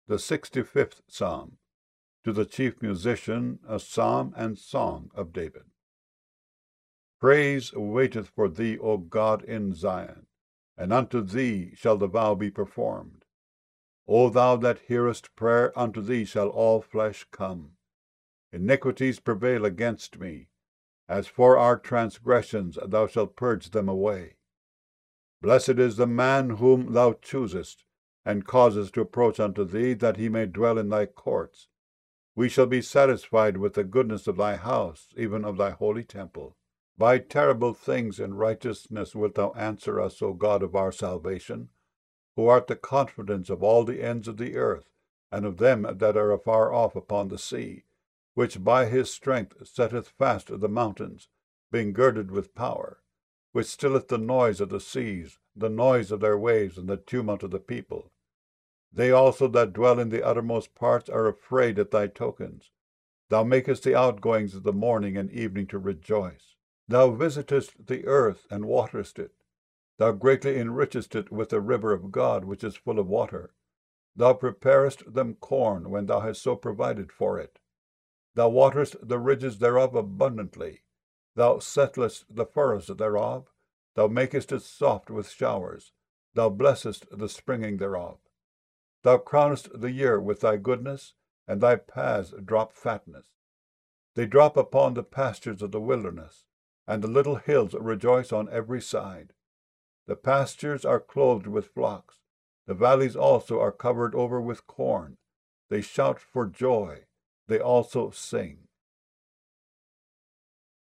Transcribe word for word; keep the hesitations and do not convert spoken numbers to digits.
The sixty-fifth Psalm. To the chief musician, a psalm and song of David. Praise waiteth for thee, O God, in Zion, and unto thee shall the vow be performed. O thou that hearest prayer, unto thee shall all flesh come. Iniquities prevail against me. As for our transgressions, thou shalt purge them away. Blessed is the man whom thou choosest, and causest to approach unto thee, that he may dwell in thy courts. We shall be satisfied with the goodness of thy house, even of thy holy temple. By terrible things in righteousness wilt thou answer us, O God of our salvation, who art the confidence of all the ends of the earth, and of them that are afar off upon the sea, which by his strength setteth fast the mountains, being girded with power, which stilleth the noise of the seas, the noise of their waves, and the tumult of the people. They also that dwell in the uttermost parts are afraid at thy tokens. Thou makest the outgoings of the morning and evening to rejoice. Thou visitest the earth and waterest it. Thou greatly enrichest it with the river of God, which is full of water. Thou preparest them corn when thou hast so provided for it. Thou waterest the ridges thereof abundantly. Thou settlest the furrows thereof. Thou makest it soft with showers. Thou blessest the springing thereof. Thou crownest the year with thy goodness, and thy paths drop fatness. They drop upon the pastures of the wilderness, and the little hills rejoice on every side. The pastures are clothed with flocks. The valleys also are covered over with corn. They shout for joy. They also sing.